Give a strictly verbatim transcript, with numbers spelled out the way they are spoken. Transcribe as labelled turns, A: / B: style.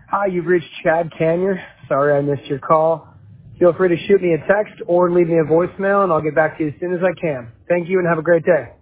A: Hi, you've reached Chad Canyer. Sorry I missed your call. Feel free to shoot me a text or leave me a voicemail, and I'll get back to you as soon as I can. Thank you, and have a great day.